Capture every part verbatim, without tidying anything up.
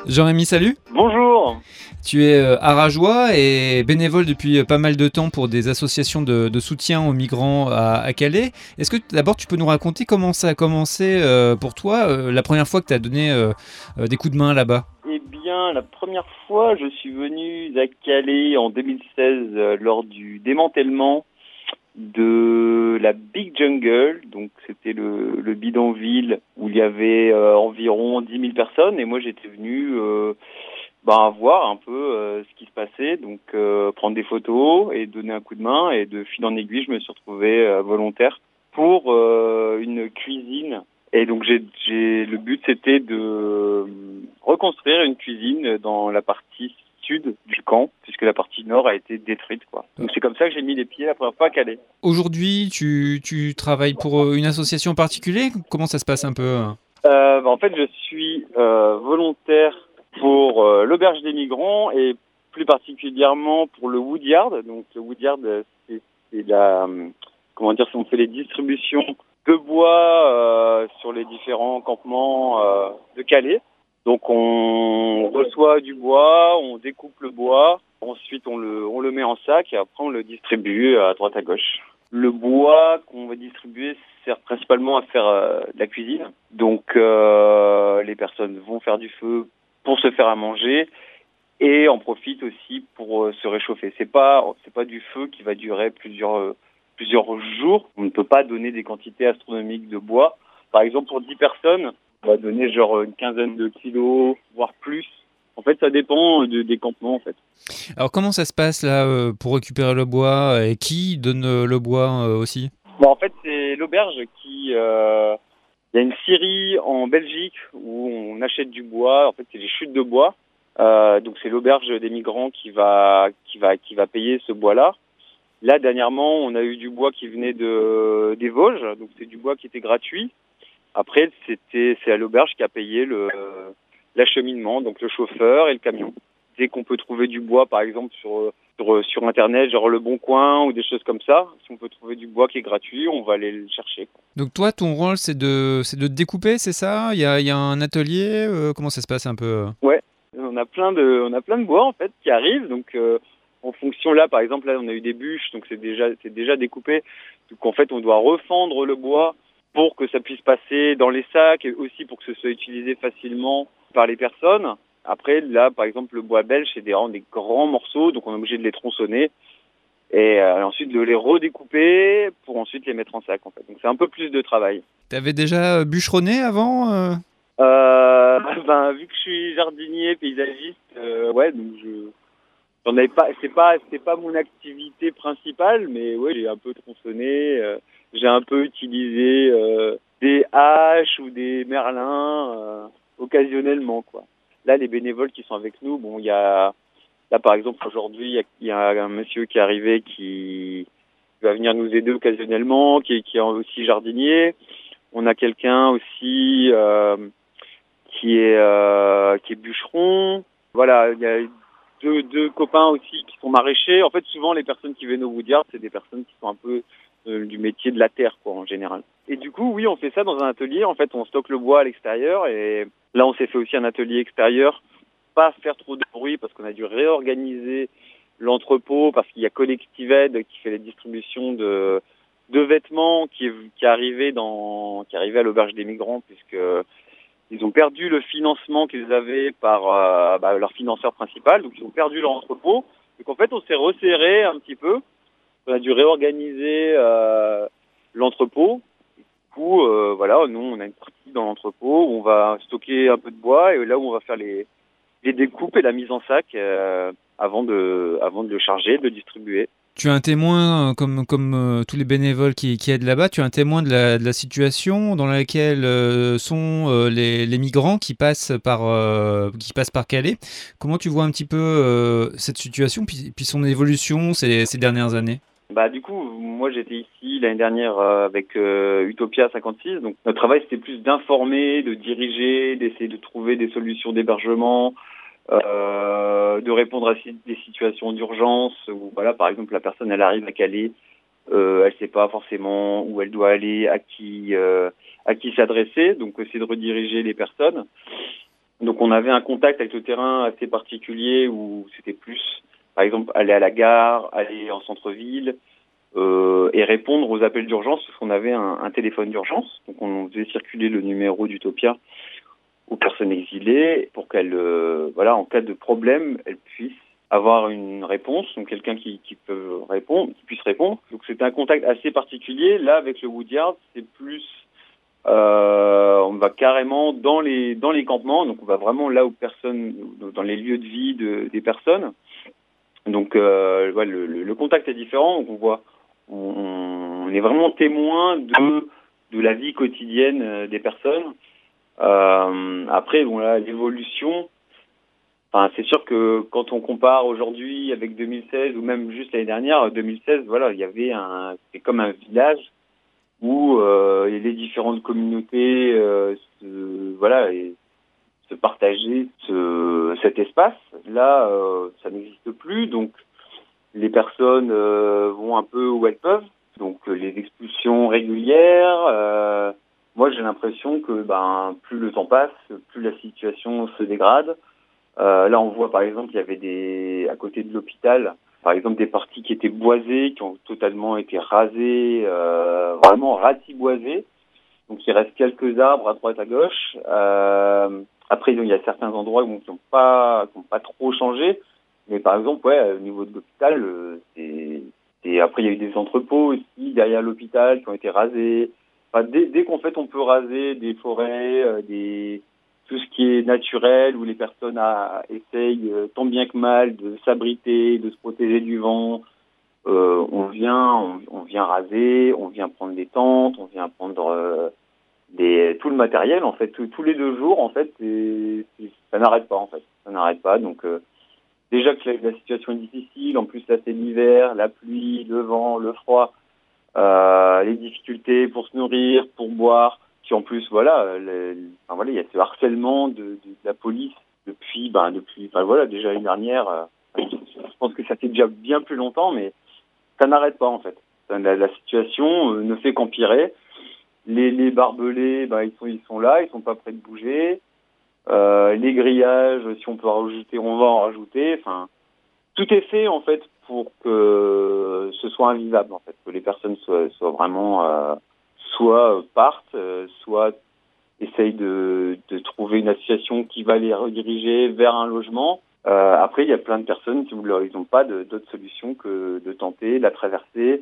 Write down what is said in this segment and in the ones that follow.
Jean-Rémy, salut. Bonjour. Tu es euh, arageois et bénévole depuis euh, pas mal de temps pour des associations de, de soutien aux migrants à, à Calais. Est-ce que d'abord tu peux nous raconter comment ça a commencé euh, pour toi, euh, la première fois que tu as donné euh, euh, des coups de main là-bas? Eh bien, la première fois, je suis venu à Calais en deux mille seize euh, lors du démantèlement de la Big Jungle. Donc, c'était le, le bidonville où il y avait euh, environ dix mille personnes. Et moi, j'étais venu euh, ben, voir un peu euh, ce qui se passait. Donc, euh, prendre des photos et donner un coup de main. Et de fil en aiguille, je me suis retrouvé euh, volontaire pour euh, une cuisine. Et donc j'ai, j'ai le but c'était de reconstruire une cuisine dans la partie sud du camp, puisque la partie nord a été détruite, quoi. Donc c'est comme ça que j'ai mis les pieds la première fois à Calais. Aujourd'hui, tu, tu travailles pour euh, une association en particulier? Comment ça se passe un peu? Euh, bah, en fait, je suis euh, volontaire pour euh, l'auberge des migrants et plus particulièrement pour le Woodyard. Donc le Woodyard, c'est, c'est la, comment dire, on fait les distributions de bois euh, sur les différents campements euh, de Calais. Donc on reçoit du bois, on découpe le bois, ensuite on le, on le met en sac et après on le distribue à droite à gauche. Le bois qu'on va distribuer sert principalement à faire euh, de la cuisine. Donc euh, les personnes vont faire du feu pour se faire à manger et en profitent aussi pour euh, se réchauffer. C'est pas c'est pas du feu qui va durer plusieurs euh, plusieurs jours. On ne peut pas donner des quantités astronomiques de bois. Par exemple, pour dix personnes, on va donner genre une quinzaine de kilos, voire plus. En fait, ça dépend de, des campements, en fait. Alors comment ça se passe là euh, pour récupérer le bois et qui donne euh, le bois euh, aussi? Bon, en fait, c'est l'auberge qui... Euh, il y a une scierie en Belgique où on achète du bois. En fait, c'est les chutes de bois. Euh, donc, c'est l'auberge des migrants qui va, qui va, qui va payer ce bois-là. Là, dernièrement, on a eu du bois qui venait de des Vosges, donc c'est du bois qui était gratuit. Après, c'était c'est à l'auberge qui a payé le l'acheminement, donc le chauffeur et le camion. Dès qu'on peut trouver du bois, par exemple sur sur, sur internet, genre Le Bon Coin ou des choses comme ça, si on peut trouver du bois qui est gratuit, on va aller le chercher. Donc toi, ton rôle, c'est de, c'est de découper, c'est ça? Il y a, il y a un atelier? euh, Comment ça se passe un peu? Ouais, on a plein de on a plein de bois en fait qui arrivent, donc. Euh, En fonction, là, par exemple, là, on a eu des bûches, donc c'est déjà, c'est déjà découpé. Donc, en fait, on doit refendre le bois pour que ça puisse passer dans les sacs et aussi pour que ce soit utilisé facilement par les personnes. Après, là, par exemple, le bois belge, c'est des, vraiment des grands morceaux, donc on est obligé de les tronçonner et euh, ensuite de les redécouper pour ensuite les mettre en sac, en fait. Donc, c'est un peu plus de travail. T'avais déjà bûcheronné avant euh Euh, ben, vu que je suis jardinier, paysagiste, euh, ouais, donc je... J'en avais pas, c'est pas, c'est pas mon activité principale, mais ouais, j'ai un peu tronçonné, euh, j'ai un peu utilisé euh, des haches ou des merlins euh, occasionnellement, quoi. Là, les bénévoles qui sont avec nous, bon, il y a, là par exemple aujourd'hui, il y a, il y a un monsieur qui est arrivé qui va venir nous aider occasionnellement, qui est, qui est aussi jardinier. On a quelqu'un aussi euh, qui est euh, qui est bûcheron. Voilà, il y a Deux, deux copains aussi qui sont maraîchers. En fait, souvent, les personnes qui viennent au Woodyard, c'est des personnes qui sont un peu euh, du métier de la terre, quoi, en général. Et du coup, oui, on fait ça dans un atelier. En fait, on stocke le bois à l'extérieur. Et là, on s'est fait aussi un atelier extérieur. Pas faire trop de bruit parce qu'on a dû réorganiser l'entrepôt parce qu'il y a Collectivaid qui fait les distributions de, de vêtements qui est, qui est arrivé dans, qui est arrivé à l'auberge des migrants puisque ils ont perdu le financement qu'ils avaient par euh, bah, leur financeur principal, donc ils ont perdu leur entrepôt. Donc en fait, on s'est resserré un petit peu. On a dû réorganiser euh, l'entrepôt. Du coup, euh, voilà, nous, on a une partie dans l'entrepôt où on va stocker un peu de bois et là où on va faire les, les découpes et la mise en sac euh, avant de, avant de le charger, de le distribuer. Tu es un témoin, euh, comme, comme euh, tous les bénévoles qui, qui aident là-bas, tu es un témoin de la, de la situation dans laquelle euh, sont euh, les, les migrants qui passent par, euh, qui passent par Calais. Comment tu vois un petit peu euh, cette situation, puis, puis son évolution ces, ces dernières années? Bah du coup, moi j'étais ici l'année dernière euh, avec euh, Utopia cinquante-six. Donc notre travail c'était plus d'informer, de diriger, d'essayer de trouver des solutions d'hébergement, euh, de répondre à des situations d'urgence où voilà, par exemple la personne elle arrive à Calais, euh, elle sait pas forcément où elle doit aller, à qui euh, à qui s'adresser, donc essayer de rediriger les personnes. Donc on avait un contact avec le terrain assez particulier où c'était plus, par exemple, aller à la gare, aller en centre-ville euh, et répondre aux appels d'urgence parce qu'on avait un, un téléphone d'urgence. Donc on faisait circuler le numéro d'Utopia aux personnes exilées pour qu'elles, euh, voilà, en cas de problème, elles puissent avoir une réponse, donc quelqu'un qui, qui peut répondre, qui puisse répondre. Donc c'était un contact assez particulier. Là, avec le Woodyard, c'est plus, euh, on va carrément dans les dans les campements, donc on va vraiment là où personne, dans les lieux de vie de, des personnes. Donc euh, ouais, le, le, le contact est différent. Donc on voit, on, on est vraiment témoin de de la vie quotidienne des personnes. Euh, après, bon là, l'évolution. Enfin, c'est sûr que quand on compare aujourd'hui avec deux mille seize ou même juste l'année dernière, deux mille seize, voilà, il y avait un, c'est comme un village où euh, les différentes communautés, euh, se, voilà, et se partageaient ce, cet espace. Là, euh, ça n'existe plus, donc les personnes euh, vont un peu où elles peuvent. Donc euh, les expulsions régulières. Euh, moi, j'ai l'impression que ben plus le temps passe, plus la situation se dégrade. Euh, là, on voit par exemple, il y avait des à côté de l'hôpital, par exemple des parties qui étaient boisées, qui ont totalement été rasées, euh, vraiment ratiboisées. Donc il reste quelques arbres à droite à gauche. Euh, après, il y a certains endroits bon, qui n'ont pas, qui ont pas trop changé. Mais par exemple, ouais, au niveau de l'hôpital, euh, c'est, c'est après il y a eu des entrepôts aussi derrière l'hôpital qui ont été rasés. Enfin, dès, dès qu'en fait on peut raser des forêts, euh, des tout ce qui est naturel, où les personnes a, essayent euh, tant bien que mal de s'abriter, de se protéger du vent. Euh, on vient, on, on vient raser, on vient prendre des tentes, on vient prendre euh, des, tout le matériel en fait, tous, tous les deux jours en fait, et, et ça n'arrête pas en fait, ça n'arrête pas. Donc euh, déjà que la, la situation est difficile, en plus là c'est l'hiver, la pluie, le vent, le froid, euh, les difficultés pour se nourrir, pour boire. Puis en plus, voilà, le, enfin, voilà, il y a ce harcèlement de, de, de la police depuis, ben, depuis, enfin, voilà, déjà l'année dernière. Euh, je pense que ça fait déjà bien plus longtemps, mais ça n'arrête pas en fait. La, la situation euh, ne fait qu'empirer. Les, les barbelés, ben, ils sont, ils sont là, ils sont pas prêts de bouger. Euh, les grillages, si on peut en rajouter, on va en rajouter. Enfin, tout est fait en fait pour que ce soit invivable en fait, que les personnes soient, soient vraiment euh, soit partent, euh, soit essayent de, de trouver une association qui va les rediriger vers un logement. Euh, après, il y a plein de personnes qui ils n'ont pas de, d'autre solution que de tenter la traversée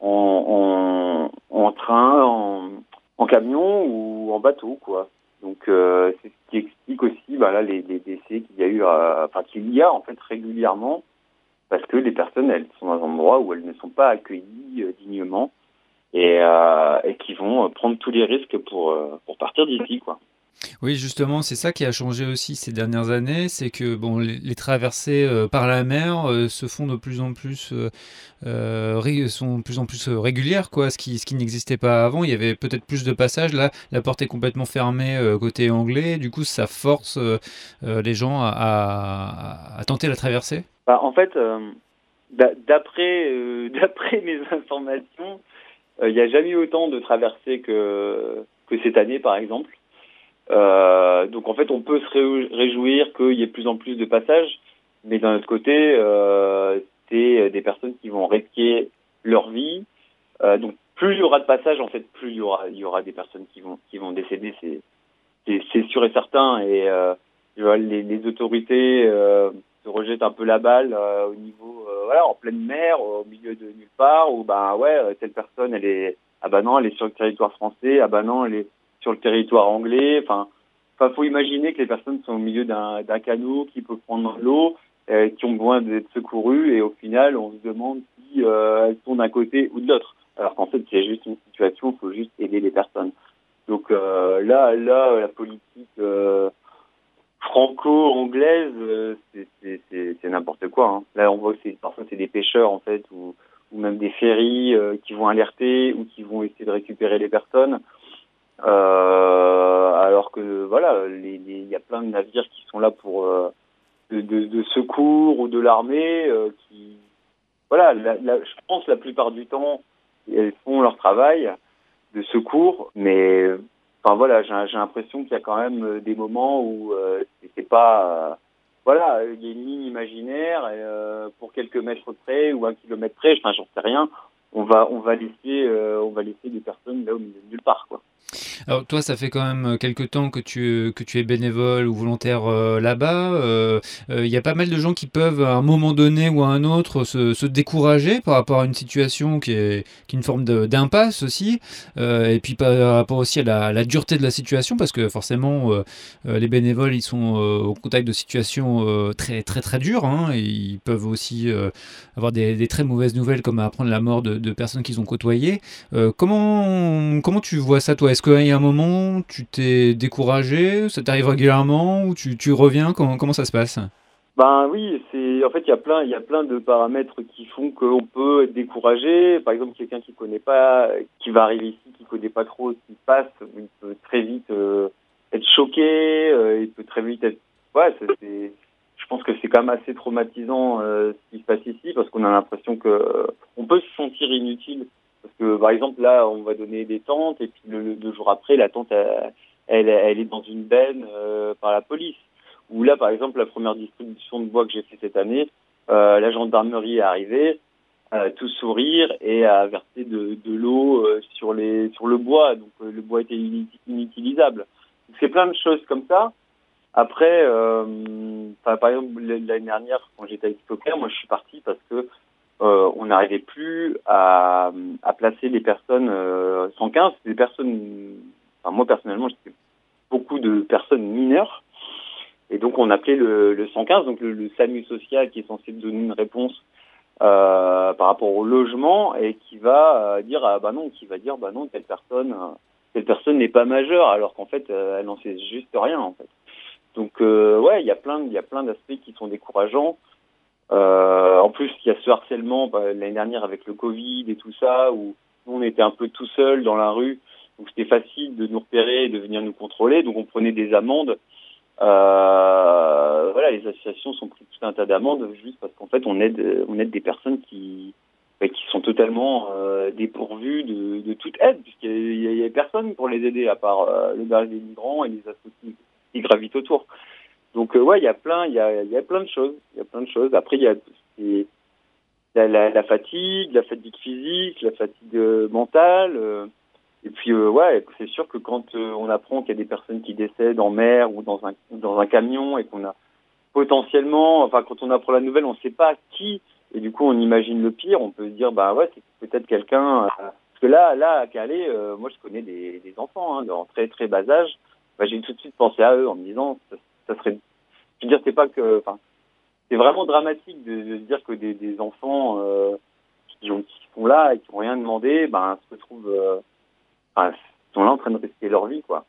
en, en, en train, en, en camion ou en bateau, quoi. Donc, euh, c'est ce qui explique aussi, bah, là, les, les décès qu'il y a eu, euh, enfin qu'il y a en fait régulièrement, parce que les personnes, elles sont dans un endroit où elles ne sont pas accueillies euh, dignement et, euh, et qui vont prendre tous les risques pour euh, pour partir d'ici, quoi. Oui, justement, c'est ça qui a changé aussi ces dernières années, c'est que bon, les, les traversées euh, par la mer euh, se font de plus en plus, euh, euh, ré- sont de plus en plus euh, régulières, quoi. Ce qui, ce qui n'existait pas avant. Il y avait peut-être plus de passages. Là, la porte est complètement fermée euh, côté anglais. Du coup, ça force euh, euh, les gens à, à- à tenter la traversée. Bah, en fait, euh, d'a- d'après euh, d'après mes informations, euh, il n'y a jamais eu autant de traversées que que cette année, par exemple. Euh, donc en fait, on peut se ré- réjouir qu'il y ait de plus en plus de passages, mais d'un autre côté, euh, c'est des personnes qui vont risquer leur vie. Euh, donc plus il y aura de passages, en fait, plus il y aura, il y aura des personnes qui vont qui vont décéder. C'est c'est, c'est sûr et certain. Et euh, tu vois, les, les autorités euh, se rejettent un peu la balle euh, au niveau, euh, voilà, en pleine mer, au milieu de nulle part, où ben ouais, telle personne, elle est, ah bah non, elle est sur le territoire français, ah bah non, elle est sur le territoire anglais. Enfin, enfin, faut imaginer que les personnes sont au milieu d'un, d'un canot qui peut prendre l'eau, euh, qui ont besoin d'être secourues, et au final, on se demande si euh, elles sont d'un côté ou de l'autre. Alors qu'en fait, c'est juste une situation, il faut juste aider les personnes. Donc euh, là, là, la politique euh, franco-anglaise, euh, c'est, c'est, c'est, c'est n'importe quoi. Hein. Là, on voit que c'est, parfois c'est des pêcheurs en fait, ou, ou même des ferries euh, qui vont alerter ou qui vont essayer de récupérer les personnes. Euh, alors que voilà, les, les, il y a plein de navires qui sont là pour euh, de, de, de secours ou de l'armée, euh, qui voilà, la, la, je pense la plupart du temps, elles font leur travail de secours, mais enfin voilà, j'ai, j'ai l'impression qu'il y a quand même euh, des moments où euh, c'est, c'est pas, euh, voilà, il y a une ligne imaginaire et, euh, pour quelques mètres près ou un kilomètre près, enfin j'en sais rien, on va on va laisser euh, on va laisser des personnes là au milieu de nulle part, quoi. Alors toi, ça fait quand même quelque temps que tu, que tu es bénévole ou volontaire euh, là-bas. Il euh, euh, y a pas mal de gens qui peuvent, à un moment donné ou à un autre, se, se décourager par rapport à une situation qui est, qui est une forme de- d'impasse aussi. Euh, et puis par rapport aussi à la, la dureté de la situation, parce que forcément, euh, euh, les bénévoles, ils sont euh, au contact de situations euh, très très très dures, hein, et ils peuvent aussi euh, avoir des, des très mauvaises nouvelles, comme apprendre la mort de, de personnes qu'ils ont côtoyées. Euh, comment, comment tu vois ça, toi? Est-ce qu'il y a un moment, tu t'es découragé? Ça t'arrive régulièrement? Ou tu, tu reviens? Comment, comment ça se passe? Ben oui, c'est en fait il y a plein il y a plein de paramètres qui font qu'on peut être découragé. Par exemple, quelqu'un qui connaît pas, qui va arriver ici, qui connaît pas trop ce qui se passe, il peut très vite euh, être choqué, euh, il peut très vite être, ouais, c'est, c'est- je pense que c'est quand même assez traumatisant euh, ce qui se passe ici parce qu'on a l'impression que euh, on peut se sentir inutile parce que par exemple là on va donner des tentes et puis le, le deux jours après la tente elle, elle, elle est dans une benne euh, par la police. Où là, par exemple, la première distribution de bois que j'ai fait cette année, euh, la gendarmerie est arrivée, euh, tout sourire et a versé de, de l'eau euh, sur les sur le bois, donc euh, le bois était inut- inutilisable. Donc, c'est plein de choses comme ça. Après, euh, par par exemple, l'année dernière, quand j'étais avec Stoker, moi je suis parti parce que euh, on n'arrivait plus à, à placer les personnes euh, cent quinze, des personnes. Enfin, moi personnellement, j'étais beaucoup de personnes mineures. Et donc on appelait le, le cent quinze, donc le, le SAMU social qui est censé donner une réponse euh, par rapport au logement et qui va euh, dire ah bah non, qui va dire bah non telle personne euh, telle personne n'est pas majeure alors qu'en fait euh, elle n'en sait juste rien en fait. Donc euh, ouais, il y a plein il y a plein d'aspects qui sont décourageants. Euh, en plus il y a ce harcèlement bah, l'année dernière avec le Covid et tout ça où nous on était un peu tout seuls dans la rue, donc c'était facile de nous repérer et de venir nous contrôler, donc on prenait des amendes. Euh, voilà, les associations sont pris tout un tas d'amendes juste parce qu'en fait on aide on aide des personnes qui bah, qui sont totalement euh, dépourvues de, de toute aide puisqu'il y a, il y a personne pour les aider à part euh, le barrage des migrants et les associations qui gravitent autour. Donc euh, ouais, il y a plein il y a il y a plein de choses, il y a plein de choses. Après il y a tout ce qui est la, la, la fatigue, la fatigue physique, la fatigue euh, mentale. Euh, et puis euh, ouais, c'est sûr que quand euh, on apprend qu'il y a des personnes qui décèdent en mer ou dans un dans un camion et qu'on a potentiellement, enfin quand on apprend la nouvelle, on ne sait pas qui et du coup on imagine le pire. On peut se dire bah ouais c'est peut-être quelqu'un. Euh, parce que là là à Calais, euh, moi je connais des, des enfants hein, dans très très bas âge. Bah, j'ai tout de suite pensé à eux en me disant ça, ça serait. Je veux dire c'est pas que, enfin c'est vraiment dramatique de, de se dire que des, des enfants euh, qui, ont, qui sont là et qui n'ont rien demandé, ben se retrouvent euh, enfin, sont là en train de risquer leur vie, quoi.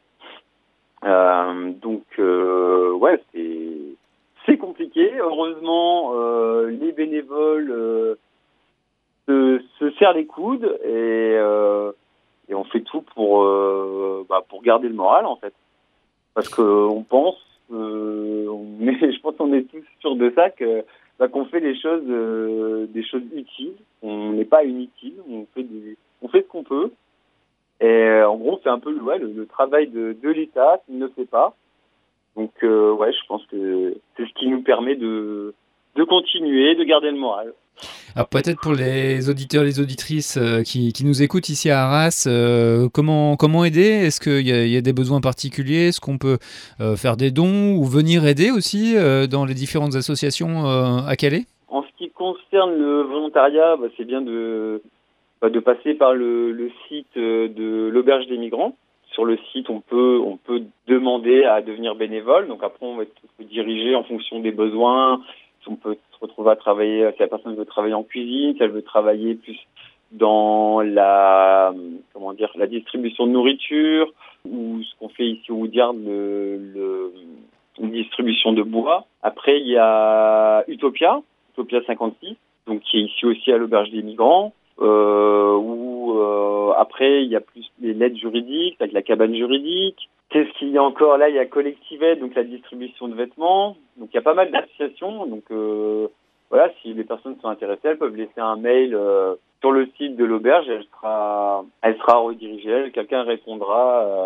Euh, donc, euh, ouais, c'est c'est compliqué. Heureusement, euh, les bénévoles euh, se, se serrent les coudes et, euh, et on fait tout pour euh, bah, pour garder le moral, en fait, parce que on pense, euh, on est, je pense qu'on est tous sûrs de ça que bah, qu'on fait des choses euh, des choses utiles. On n'est pas inutile. On fait des, on fait ce qu'on peut. Et euh, en gros, c'est un peu ouais, le, le travail de, de l'État qui ne le fait pas. Donc, euh, ouais, je pense que c'est ce qui nous permet de, de continuer, de garder le moral. Alors peut-être pour les auditeurs, les auditrices euh, qui, qui nous écoutent ici à Arras, euh, comment, comment aider? Est-ce qu'il y a, il y a des besoins particuliers? Est-ce qu'on peut euh, faire des dons ou venir aider aussi euh, dans les différentes associations euh, à Calais? En ce qui concerne le volontariat, bah, c'est bien de, bah, de passer par le, le site de l'Auberge des Migrants. Sur le site, on peut, on peut demander à devenir bénévole. Donc après, on va être dirigé en fonction des besoins. On peut se retrouver à travailler, si la personne veut travailler en cuisine, si elle veut travailler plus dans la, comment dire, la distribution de nourriture, ou ce qu'on fait ici au Woodyard, le, le, une distribution de bois. Après, il y a Utopia, Utopia cinquante-six, donc qui est ici aussi à l'Auberge des Migrants. Euh, où euh, après il y a plus les l'aide juridique avec la cabane juridique. Qu'est-ce qu'il y a encore là? Il y a Collective Aid, donc la distribution de vêtements. Donc il y a pas mal d'associations. Donc euh, voilà, si les personnes sont intéressées, elles peuvent laisser un mail euh, sur le site de l'auberge. Elle sera, elle sera redirigée. Quelqu'un répondra. Euh,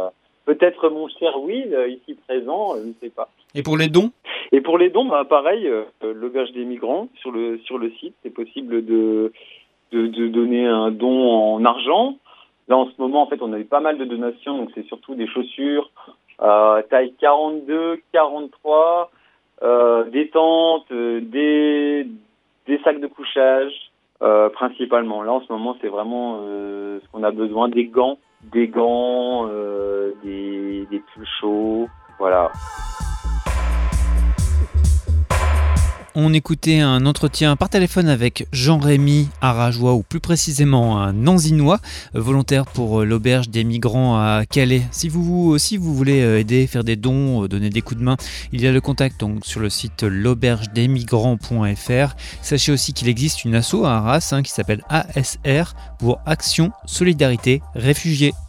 peut-être mon cher Will, euh, ici présent, euh, je ne sais pas. Et pour les dons ? Et pour les dons, bah, pareil, euh, l'Auberge des Migrants, sur le, sur le site, c'est possible de, de, de donner un don en argent. Là, en ce moment, en fait, on a eu pas mal de donations, donc c'est surtout des chaussures, euh, taille quarante-deux, quarante-trois, euh, des tentes, euh, des, des sacs de couchage, euh, principalement. Là, en ce moment, c'est vraiment euh, ce qu'on a besoin, des gants, des gants, euh, des, des pulls chauds, voilà. On écoutait un entretien par téléphone avec Jean-Rémy Arajois, ou plus précisément un Nanzinois, volontaire pour l'Auberge des Migrants à Calais. Si vous aussi vous voulez aider, faire des dons, donner des coups de main, il y a le contact donc sur le site l'auberge des migrants point f r. Sachez aussi qu'il existe une asso à Arras hein, qui s'appelle A S R pour Action Solidarité Réfugiés.